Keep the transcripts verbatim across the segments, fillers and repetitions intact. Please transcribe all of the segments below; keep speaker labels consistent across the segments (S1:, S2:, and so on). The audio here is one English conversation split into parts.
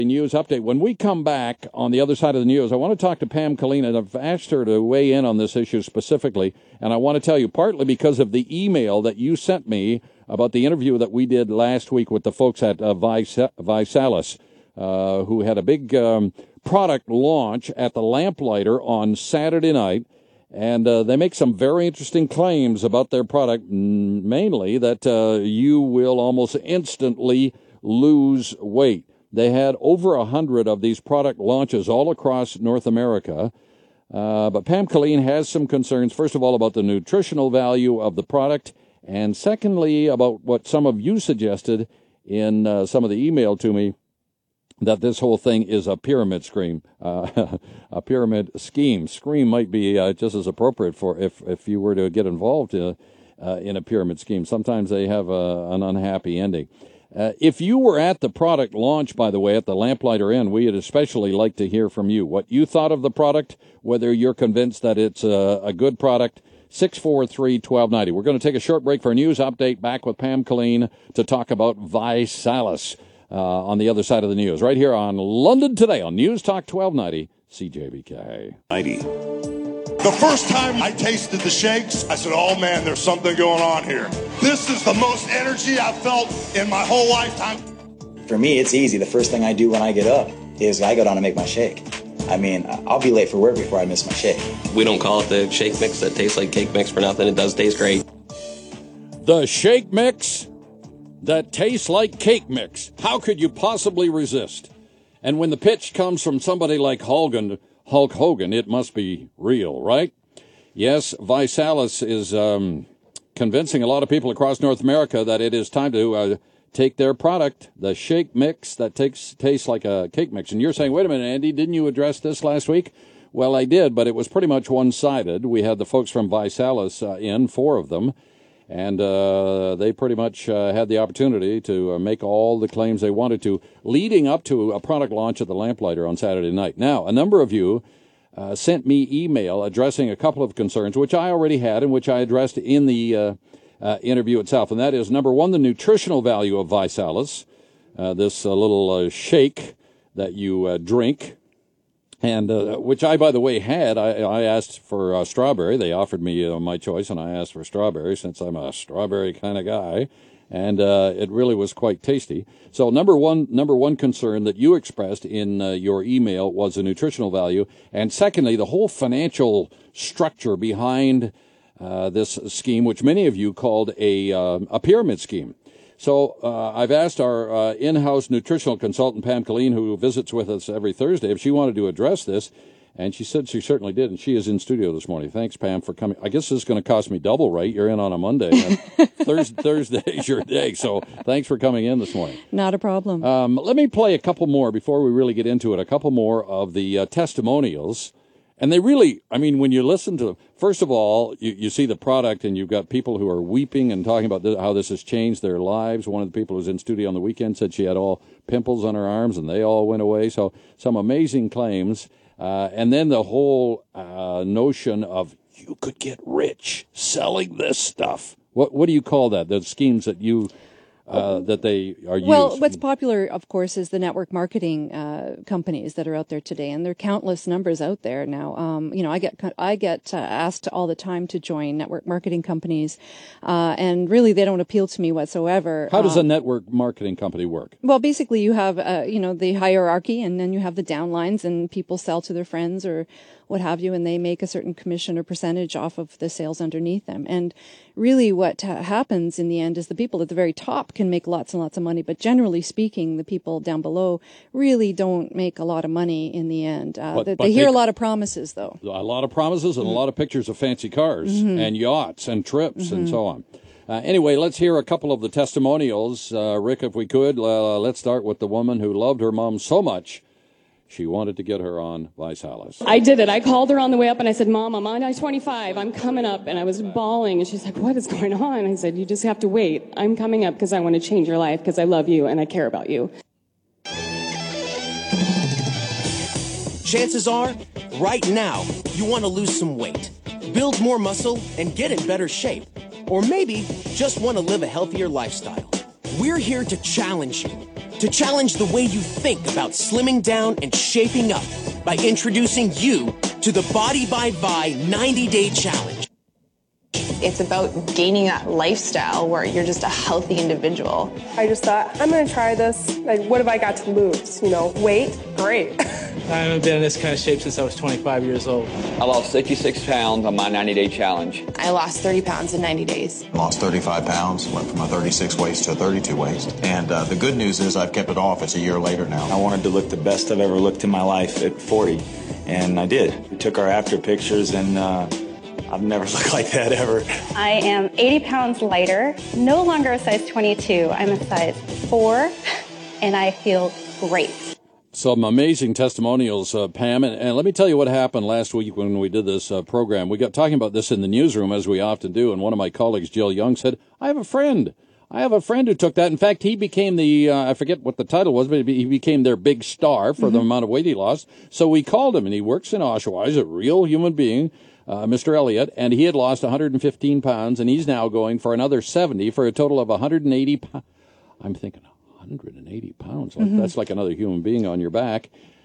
S1: News update. When we come back on the other side of the news, I want to talk to Pam Killeen, and I've asked her to weigh in on this issue specifically. And I want to tell you, partly because of the email that you sent me about the interview that we did last week with the folks at uh, ViSalus, uh, who had a big um, product launch at the Lamplighter on Saturday night. And uh, they make some very interesting claims about their product, mainly that uh, you will almost instantly lose weight. They had over a hundred of these product launches all across North America. Uh, but Pam Killeen has some concerns, first of all, about the nutritional value of the product, and secondly, about what some of you suggested in uh, some of the email to me, that this whole thing is a pyramid scheme. Uh, a pyramid scheme. Scheme might be uh, just as appropriate for if, if you were to get involved uh, uh, in a pyramid scheme. Sometimes they have a, an unhappy ending. Uh, if you were at the product launch, by the way, at the Lamplighter Inn, we'd especially like to hear from you. What you thought of the product, whether you're convinced that it's a, a good product. six four three, one two nine zero. We're going to take a short break for a news update. Back with Pam Killeen to talk about ViSalus uh, on the other side of the news. Right here on London Today on News Talk twelve ninety C J B K.
S2: ninety. The first time I tasted the shakes, I said, oh, man, there's something going on here. This is the most energy I've felt in my whole lifetime.
S3: For me, it's easy. The first thing I do when I get up is I go down and make my shake. I mean, I'll be late for work before I miss my shake.
S4: We don't call it the shake mix that tastes like cake mix for nothing. It does taste great.
S1: The shake mix that tastes like cake mix. How could you possibly resist? And when the pitch comes from somebody like Hogan, Hulk Hogan, it must be real, right? Yes, ViSalus is um, convincing a lot of people across North America that it is time to uh, take their product, the shake mix that takes tastes like a cake mix. And you're saying, wait a minute, Andy, didn't you address this last week? Well, I did, but it was pretty much one-sided. We had the folks from ViSalus uh, in, four of them, and uh, they pretty much uh, had the opportunity to uh, make all the claims they wanted to, leading up to a product launch at the Lamplighter on Saturday night. Now, a number of you uh, sent me email addressing a couple of concerns, which I already had and which I addressed in the uh, uh, interview itself, and that is, number one, the nutritional value of ViSalus, uh, this uh, little uh, shake that you uh, drink, and uh, which I, by the way, had. I, I asked for uh, strawberry. They offered me uh, my choice, and I asked for strawberry since I'm a strawberry kind of guy, and uh, it really was quite tasty. So number one, number one concern that you expressed in uh, your email was the nutritional value, and secondly, the whole financial structure behind uh, this scheme, which many of you called a uh, a pyramid scheme. So uh, I've asked our uh, in-house nutritional consultant, Pam Killeen, who visits with us every Thursday, if she wanted to address this, and she said she certainly did, and she is in studio this morning. Thanks, Pam, for coming. I guess this is going to cost me double, right? You're in on a Monday. Thursday, Thursday's your day, so thanks for coming in this morning.
S5: Not a problem.
S1: Um, let me play a couple more before we really get into it, a couple more of the uh, testimonials. And they really, I mean, when you listen to, first of all, you, you see the product and you've got people who are weeping and talking about this, how this has changed their lives. One of the people who was in studio on the weekend said she had all pimples on her arms and they all went away. So some amazing claims. Uh, and then the whole uh, notion of you could get rich selling this stuff. What what do you call that? The schemes that you... Uh, that they are used.
S5: Well, what's popular, of course, is the network marketing uh, companies that are out there today, and there are countless numbers out there now. Um, you know, I get I get uh, asked all the time to join network marketing companies, uh, and really they don't appeal to me whatsoever.
S1: How does
S5: um,
S1: a network marketing company work?
S5: Well, basically, you have uh, you know the hierarchy, and then you have the downlines, and people sell to their friends or what have you, and they make a certain commission or percentage off of the sales underneath them. And really what ha- happens in the end is the people at the very top can make lots and lots of money, but generally speaking, the people down below really don't make a lot of money in the end. Uh,
S1: but,
S5: they,
S1: but
S5: they hear
S1: they,
S5: a lot of promises, though.
S1: A lot of promises and mm-hmm. a lot of pictures of fancy cars mm-hmm. and yachts and trips mm-hmm. and so on. Uh, anyway, let's hear a couple of the testimonials. Uh, Rick, if we could, uh, let's start with the woman who loved her mom so much she wanted to get her on ViSalus.
S6: I did it. I called her on the way up and I said, Mom, I'm on I twenty-five. I'm coming up. And I was bawling. And she's like, what is going on? I said, you just have to wait. I'm coming up because I want to change your life because I love you and I care about you.
S7: Chances are, right now, you want to lose some weight, build more muscle, and get in better shape. Or maybe just want to live a healthier lifestyle. We're here to challenge you, to challenge the way you think about slimming down and shaping up by introducing you to the Body by Vi ninety-day challenge.
S8: It's about gaining that lifestyle where you're just a healthy individual.
S9: I just thought, I'm going to try this. Like, what have I got to lose? You know, weight? Great.
S10: I haven't been in this kind of shape since I was twenty-five years old.
S11: I lost sixty-six pounds on my ninety-day challenge.
S8: I lost thirty pounds in ninety days.
S12: Lost thirty-five pounds, went from a thirty-six waist to a thirty-two waist. And uh, the good news is I've kept it off. It's a year later now.
S13: I wanted to look the best I've ever looked in my life at forty, and I did. We took our after pictures, and uh, I've never looked like that ever.
S14: I am eighty pounds lighter, no longer a size twenty-two. I'm a size four, and I feel great.
S1: Some amazing testimonials, uh, Pam. And, and let me tell you what happened last week when we did this uh, program. We got talking about this in the newsroom, as we often do, and one of my colleagues, Jill Young, said, I have a friend. I have a friend who took that. In fact, he became the, uh, I forget what the title was, but he became their big star for mm-hmm. the amount of weight he lost. So we called him, and he works in Oshawa. He's a real human being. Uh, Mister Elliott, and he had lost one hundred fifteen pounds, and he's now going for another seventy for a total of one hundred eighty pounds. I'm thinking one hundred eighty pounds. Like, mm-hmm. That's like another human being on your back.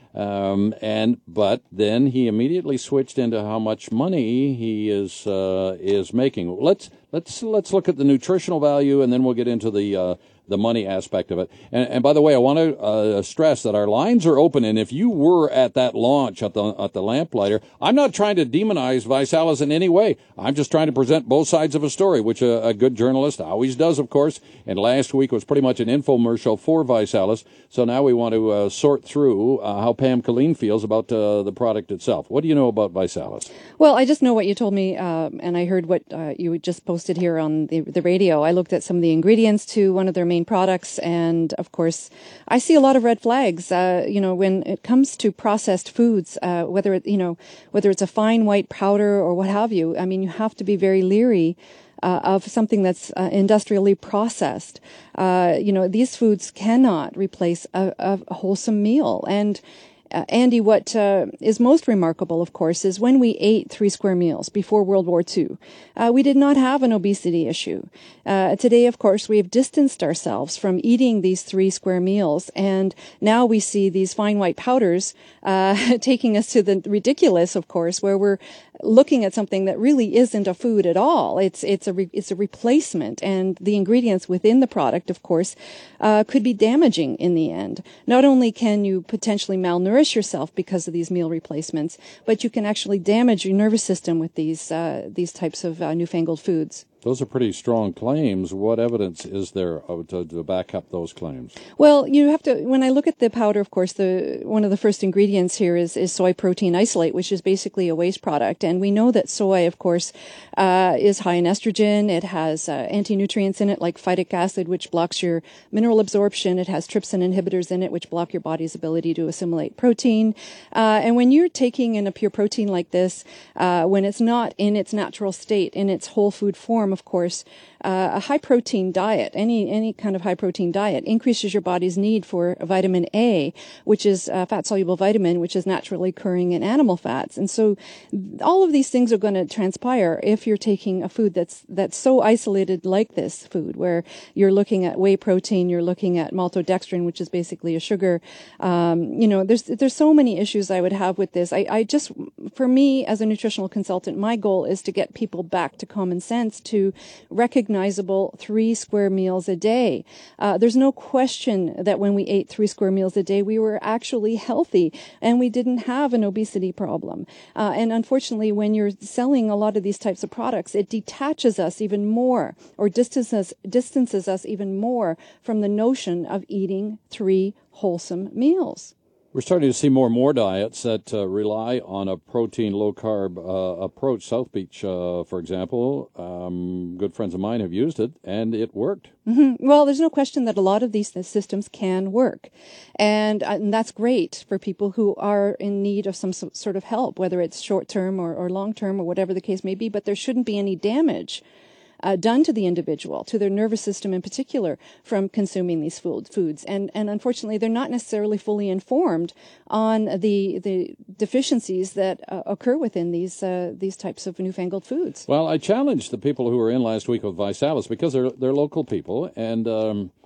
S1: Um, and but then he immediately switched into how much money he is uh, is making. Let's let's let's look at the nutritional value, and then we'll get into the uh, the money aspect of it. And, and by the way, I want to uh, stress that our lines are open. And if you were at that launch at the at the Lamplighter, I'm not trying to demonize ViSalus in any way. I'm just trying to present both sides of a story, which a, a good journalist always does, of course. And last week was pretty much an infomercial for ViSalus. So now we want to uh, sort through uh, how Pam Killeen feels about uh, the product itself. What do you know about ViSalus?
S5: Well, I just know what you told me, uh, and I heard what uh, you just posted here on the, the radio. I looked at some of the ingredients to one of their main products, and of course, I see a lot of red flags. Uh, you know, when it comes to processed foods, uh, whether it, you know, whether it's a fine white powder or what have you. I mean, you have to be very leery Uh, of something that's uh, industrially processed. Uh, you know, these foods cannot replace a, a wholesome meal. And uh, Andy, what uh, is most remarkable, of course, is when we ate three square meals before World War Two, uh, we did not have an obesity issue. Uh, today, of course, we have distanced ourselves from eating these three square meals, and now we see these fine white powders uh, taking us to the ridiculous, of course, where we're looking at something that really isn't a food at all. It's it's a re, it's a replacement, and the ingredients within the product, of course, uh, could be damaging in the end. Not only can you potentially malnourish yourself because of these meal replacements, but you can actually damage your nervous system with these uh, these types of uh, newfangled foods.
S1: Those are pretty strong claims. What evidence is there to, to back up those claims?
S5: Well, you have to, when I look at the powder, of course, the one of the first ingredients here is, is soy protein isolate, which is basically a waste product. And we know that soy, of course, uh, is high in estrogen. It has uh, anti-nutrients in it, like phytic acid, which blocks your mineral absorption. It has trypsin inhibitors in it, which block your body's ability to assimilate protein. Uh, and when you're taking in a pure protein like this, uh, when it's not in its natural state, in its whole food form, of course, uh, a high protein diet, any any kind of high protein diet, increases your body's need for vitamin A, which is a fat soluble vitamin, which is naturally occurring in animal fats. And so all of these things are going to transpire if you're taking a food that's that's so isolated like this food, where you're looking at whey protein, you're looking at maltodextrin, which is basically a sugar. Um, you know, there's there's so many issues I would have with this. I, I just, for me as a nutritional consultant, my goal is to get people back to common sense, to recognizable three square meals a day. Uh, there's no question that when we ate three square meals a day, we were actually healthy and we didn't have an obesity problem. Uh, and unfortunately, when you're selling a lot of these types of products, it detaches us even more, or distances, distances us even more from the notion of eating three wholesome meals.
S1: We're starting to see more and more diets that uh, rely on a protein, low-carb uh, approach. South Beach, uh, for example, um, good friends of mine have used it, and it worked.
S5: Mm-hmm. Well, there's no question that a lot of these systems can work. And, uh, and that's great for people who are in need of some so, sort of help, whether it's short-term or, or long-term or whatever the case may be, but there shouldn't be any damage Uh, done to the individual, to their nervous system in particular, from consuming these food, foods. And, and unfortunately, they're not necessarily fully informed on the the deficiencies that uh, occur within these uh, these types of newfangled foods.
S1: Well, I challenged the people who were in last week with ViSalus, because they're they're local people, and um,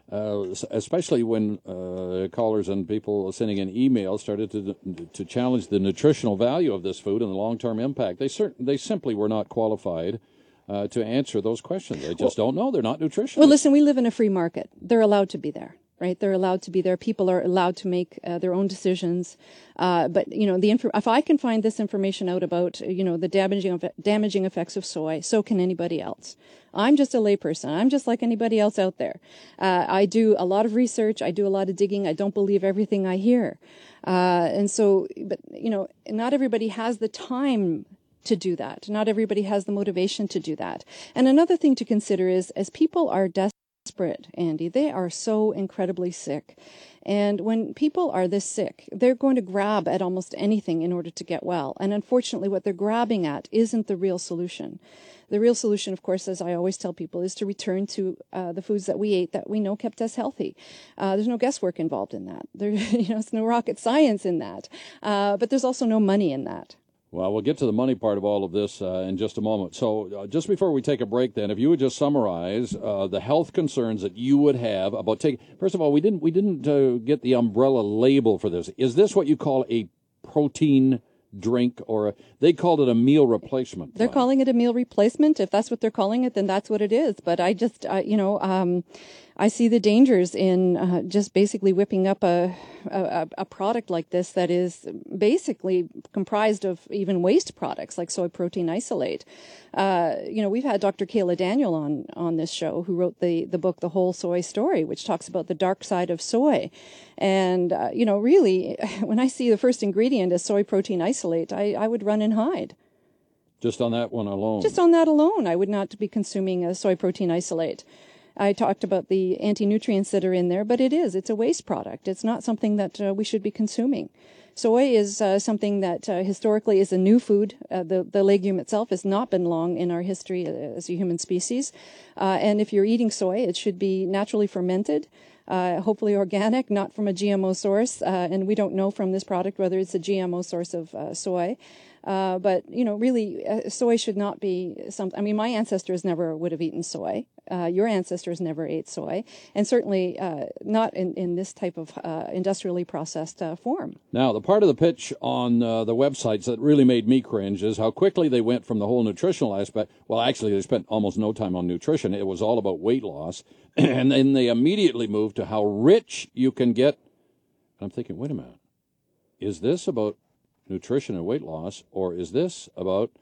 S1: uh, especially when uh, callers and people sending in emails started to to challenge the nutritional value of this food and the long-term impact. They certain they simply were not qualified uh, to answer those questions. They just well, don't know. They're not nutritionists.
S5: Well, listen, we live in a free market. They're allowed to be there. Right, they're allowed to be there. People are allowed to make uh, their own decisions. Uh, but you know, the inf- if I can find this information out about you know the damaging of, damaging effects of soy, so can anybody else. I'm just a layperson. I'm just like anybody else out there. Uh, I do a lot of research. I do a lot of digging. I don't believe everything I hear, uh, and so, but you know, not everybody has the time to do that. Not everybody has the motivation to do that. And another thing to consider is, as people are desperate. Desperate, Andy. They are so incredibly sick. And when people are this sick, they're going to grab at almost anything in order to get well. And unfortunately, what they're grabbing at isn't the real solution. The real solution, of course, as I always tell people, is to return to uh, the foods that we ate that we know kept us healthy. Uh, there's no guesswork involved in that. There, you know, it's no rocket science in that. Uh, but there's also no money in that.
S1: Well, we'll get to the money part of all of this uh, in just a moment. So uh, just before we take a break, then, if you would just summarize uh, the health concerns that you would have about taking. First of all, we didn't we didn't uh, get the umbrella label for this. Is this what you call a protein drink, or a, they called it a meal replacement?
S5: They're calling it a meal replacement. If that's what they're calling it, then that's what it is. But I just, uh, you know, um, I see the dangers in uh, just basically whipping up a, a a product like this that is basically comprised of even waste products like soy protein isolate. Uh, you know, we've had Doctor Kayla Daniel on on this show, who wrote the the book The Whole Soy Story, which talks about the dark side of soy. And uh, you know, really, when I see the first ingredient as soy protein isolate, I, I would run and hide.
S1: Just on that one alone.
S5: Just on that alone, I would not be consuming a soy protein isolate. I talked about the anti-nutrients that are in there, but it is. It's a waste product. It's not something that uh, we should be consuming. Soy is uh, something that uh, historically is a new food. Uh, the, the legume itself has not been long in our history as a human species. Uh, and if you're eating soy, it should be naturally fermented, uh, hopefully organic, not from a G M O source. Uh, and we don't know from this product whether it's a G M O source of uh, soy. Uh, but, you know, really, uh, soy should not be something. I mean, my ancestors never would have eaten soy. Uh, your ancestors never ate soy. And certainly uh, not in, in this type of uh, industrially processed uh, form.
S1: Now, the part of the pitch on uh, the websites that really made me cringe is how quickly they went from the whole nutritional aspect. Well, actually, they spent almost no time on nutrition. It was all about weight loss. And then they immediately moved to how rich you can get. And I'm thinking, wait a minute. Is this about nutrition and weight loss, or is this about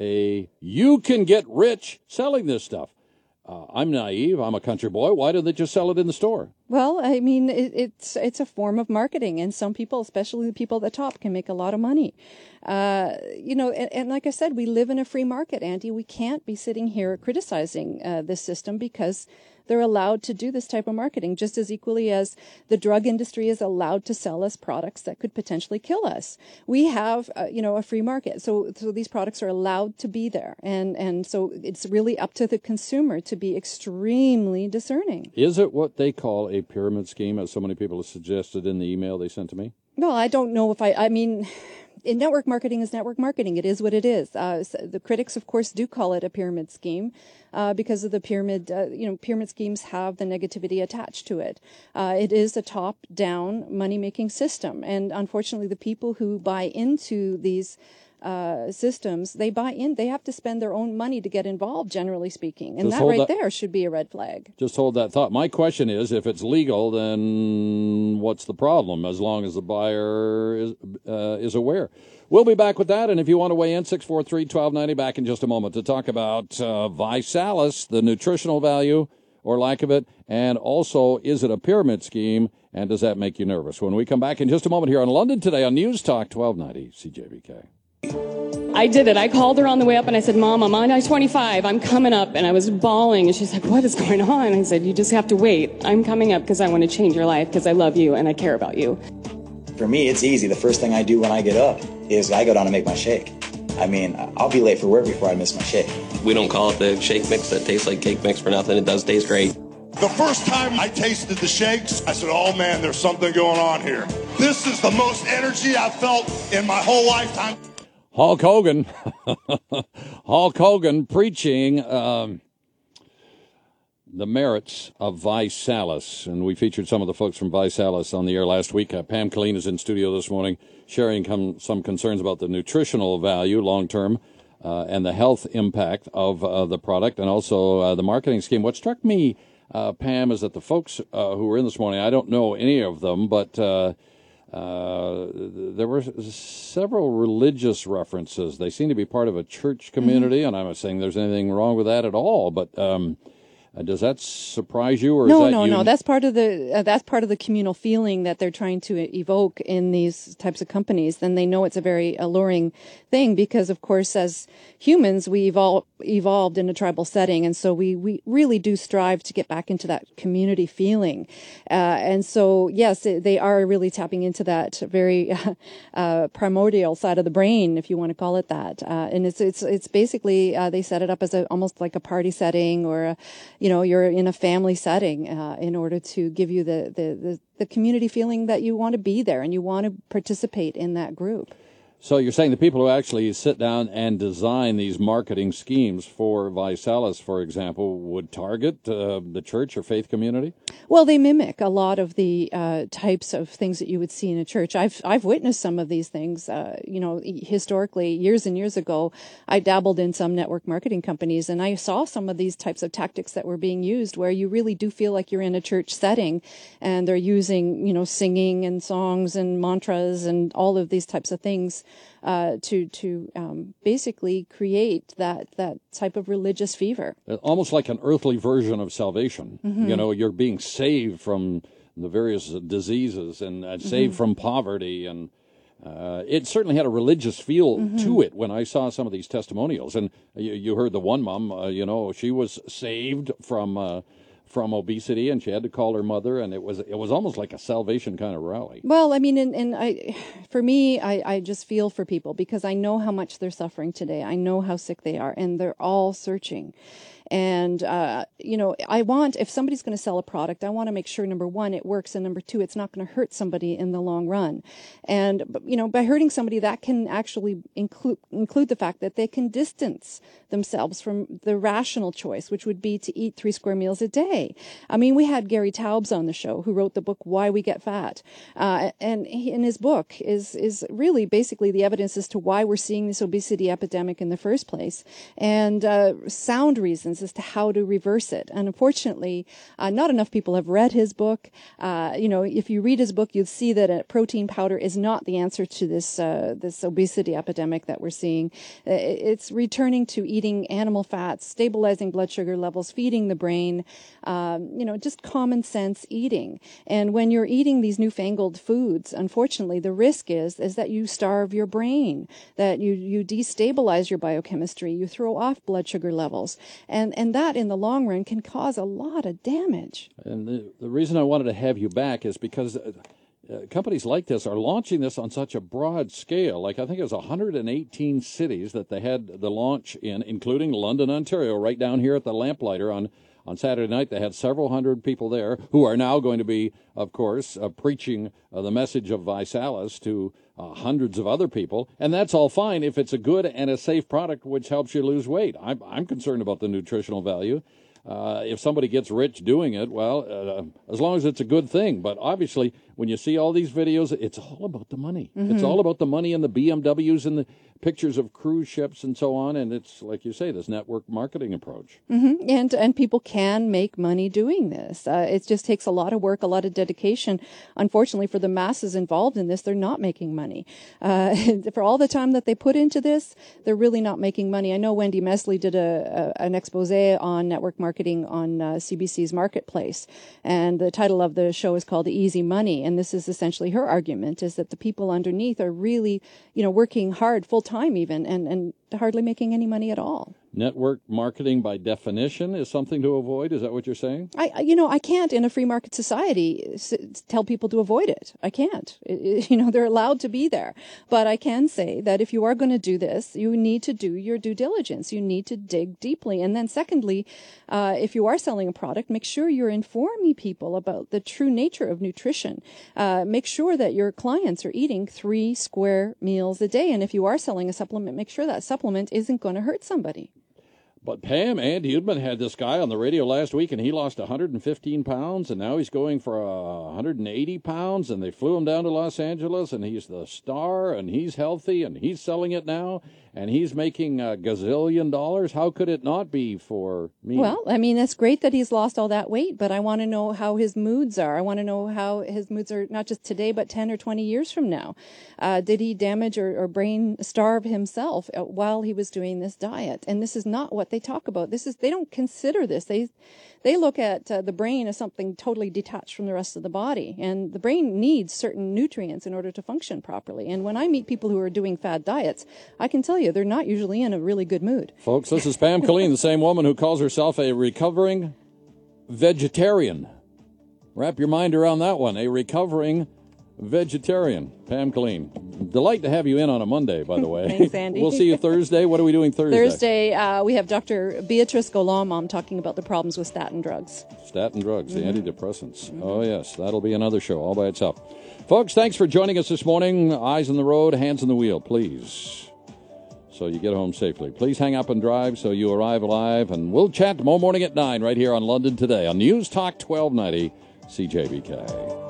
S1: a you can get rich selling this stuff? Uh, I'm naive. I'm a country boy. Why don't they just sell it in the store?
S5: Well, I mean, it, it's it's a form of marketing, and some people, especially the people at the top, can make a lot of money. Uh, you know, and, and like I said, we live in a free market, Andy. We can't be sitting here criticizing uh, this system because they're allowed to do this type of marketing, just as equally as the drug industry is allowed to sell us products that could potentially kill us. We have, uh, you know, a free market, so so these products are allowed to be there, and and so it's really up to the consumer to be extremely discerning.
S1: Is it what they call a pyramid scheme, as so many people have suggested in the email they sent to me?
S5: Well, I don't know if I. I mean. In network marketing is network marketing. It is what it is. Uh, so the critics, of course, do call it a pyramid scheme uh, because of the pyramid. Uh, you know, pyramid schemes have the negativity attached to it. Uh, it is a top-down money-making system, and unfortunately, the people who buy into these uh, systems, they buy in. They have to spend their own money to get involved, generally speaking, and
S1: Just
S5: that right
S1: that,
S5: there should be a red flag.
S1: Just hold that thought. My question is, if it's legal, then what's the problem? As long as the buyer is uh, is aware. We'll be back with that, and if you want to weigh in, six four three, one two nine zero, back in just a moment to talk about uh, ViSalus, the nutritional value or lack of it, and also, is it a pyramid scheme, and does that make you nervous? When we come back in just a moment here on London Today on News Talk twelve ninety C J V K.
S6: I did it. I called her on the way up and I said, Mom, I'm on I twenty-five. I'm coming up. And I was bawling. And she's like, what is going on? I said, you just have to wait. I'm coming up because I want to change your life because I love you and I care about you.
S3: For me, it's easy. The first thing I do when I get up is I go down and make my shake. I mean, I'll be late for work before I miss my shake.
S4: We don't call it the shake mix that tastes like cake mix for nothing. It does taste great.
S2: The first time I tasted the shakes, I said, oh man, there's something going on here. This is the most energy I've felt in my whole lifetime.
S1: Hulk Hogan, Hulk Hogan preaching um, the merits of ViSalus, and we featured some of the folks from ViSalus on the air last week. Uh, Pam Killeen is in studio this morning, sharing com- some concerns about the nutritional value long-term uh, and the health impact of uh, the product, and also uh, the marketing scheme. What struck me, uh, Pam, is that the folks uh, who were in this morning, I don't know any of them, but uh, uh, there were several religious references. They seem to be part of a church community, mm-hmm. and I'm not saying there's anything wrong with that at all, but... Um, Uh, does that surprise you, or
S5: no,
S1: is that
S5: no,
S1: you...
S5: no? That's part of the uh, that's part of the communal feeling that they're trying to evoke in these types of companies. Then they know it's a very alluring thing because, of course, as humans, we evol- evolved in a tribal setting, and so we we really do strive to get back into that community feeling. Uh, and so, yes, it, they are really tapping into that very uh, uh, primordial side of the brain, if you want to call it that. Uh, and it's it's it's basically uh, they set it up as a almost like a party setting or a you know, you're in a family setting uh, in order to give you the, the, the, the community feeling that you want to be there and you want to participate in that group.
S1: So you're saying the people who actually sit down and design these marketing schemes for ViSalus, for example, would target uh, the church or faith community?
S5: Well, they mimic a lot of the uh, types of things that you would see in a church. I've I've witnessed some of these things. Uh, you know, historically, years and years ago, I dabbled in some network marketing companies, and I saw some of these types of tactics that were being used, where you really do feel like you're in a church setting, and they're using, you know, singing and songs and mantras and all of these types of things. Uh, to to um, basically create that that type of religious fever,
S1: almost like an earthly version of salvation. Mm-hmm. You know, you're being saved from the various diseases and uh, saved mm-hmm. from poverty, and uh, it certainly had a religious feel mm-hmm. to it when I saw some of these testimonials. And you, you heard the one mom, uh, you know, she was saved from. Uh, from obesity, and she had to call her mother, and it was it was almost like a salvation kind of rally.
S5: Well, I mean, and, and I, for me, I, I just feel for people because I know how much they're suffering today. I know how sick they are, and they're all searching. And, uh, you know, I want, if somebody's going to sell a product, I want to make sure, number one, it works, and number two, it's not going to hurt somebody in the long run. And, you know, by hurting somebody, that can actually include include the fact that they can distance themselves from the rational choice, which would be to eat three square meals a day. I mean, we had Gary Taubes on the show, who wrote the book Why We Get Fat. Uh, and he, in his book is, is really basically the evidence as to why we're seeing this obesity epidemic in the first place, and uh, sound reasons as to how to reverse it. And unfortunately, uh, not enough people have read his book. Uh, you know, if you read his book, you'll see that a protein powder is not the answer to this uh, this obesity epidemic that we're seeing. It's returning to eating animal fats, stabilizing blood sugar levels, feeding the brain, um, you know, just common sense eating. And when you're eating these newfangled foods, unfortunately, the risk is is that you starve your brain, that you, you destabilize your biochemistry, you throw off blood sugar levels. And And that, in the long run, can cause a lot of damage.
S1: And the, the reason I wanted to have you back is because uh, uh, companies like this are launching this on such a broad scale. Like, I think it was one hundred eighteen cities that they had the launch in, including London, Ontario, right down here at the Lamplighter on, on Saturday night. They had several hundred people there who are now going to be, of course, uh, preaching uh, the message of ViSalus to Uh, hundreds of other people, and that's all fine if it's a good and a safe product which helps you lose weight. I'm, I'm concerned about the nutritional value. Uh, if somebody gets rich doing it, well, uh, as long as it's a good thing. But obviously, when you see all these videos, it's all about the money. Mm-hmm. It's all about the money and the B M Ws and the pictures of cruise ships and so on. And it's, like you say, this network marketing approach.
S5: Mm-hmm. And and people can make money doing this. Uh, it just takes a lot of work, a lot of dedication. Unfortunately, for the masses involved in this, they're not making money. Uh, for all the time that they put into this, they're really not making money. I know Wendy Mesley did a, a an expose on network marketing on uh, C B C's Marketplace. And the title of the show is called Easy Money. And this is essentially her argument, is that the people underneath are really, you know, working hard, full time even, and, and hardly making any money at all.
S1: Network marketing, by definition, is something to avoid. Is that what you're saying?
S5: I, you know, I can't in a free market society tell people to avoid it. I can't. It, it, you know, they're allowed to be there. But I can say that if you are going to do this, you need to do your due diligence. You need to dig deeply. And then secondly, uh, if you are selling a product, make sure you're informing people about the true nature of nutrition. Uh, make sure that your clients are eating three square meals a day. And if you are selling a supplement, make sure that supplement isn't going to hurt somebody.
S1: But Pam, Andy Udman had this guy on the radio last week, and he lost one hundred fifteen pounds, and now he's going for uh, one hundred eighty pounds, and they flew him down to Los Angeles, and he's the star, and he's healthy, and he's selling it now, and he's making a gazillion dollars. How could it not be for me?
S5: Well, I mean, it's great that he's lost all that weight, but I want to know how his moods are. I want to know how his moods are not just today, but ten or twenty years from now. Uh, did he damage or, or brain starve himself while he was doing this diet? And this is not what they talk about. This is, they don't consider this. They, they look at uh, the brain as something totally detached from the rest of the body. And the brain needs certain nutrients in order to function properly. And when I meet people who are doing fad diets, I can tell you they're not usually in a really good mood.
S1: Folks, this is Pam Killeen, the same woman who calls herself a recovering vegetarian. Wrap your mind around that one, a recovering vegetarian. Pam Killeen. Delight to have you in on a Monday, by the way.
S5: Thanks, Andy.
S1: We'll see you Thursday. What are we doing Thursday?
S5: Thursday, uh, we have Doctor Beatrice Golomom talking about the problems with statin drugs.
S1: Statin drugs,
S5: Mm-hmm.
S1: the antidepressants. Mm-hmm. Oh, yes, that'll be another show all by itself. Folks, thanks for joining us this morning. Eyes on the road, hands on the wheel, please. So you get home safely. Please hang up and drive so you arrive alive. And we'll chat tomorrow morning at nine right here on London Today on News Talk twelve ninety C J B K.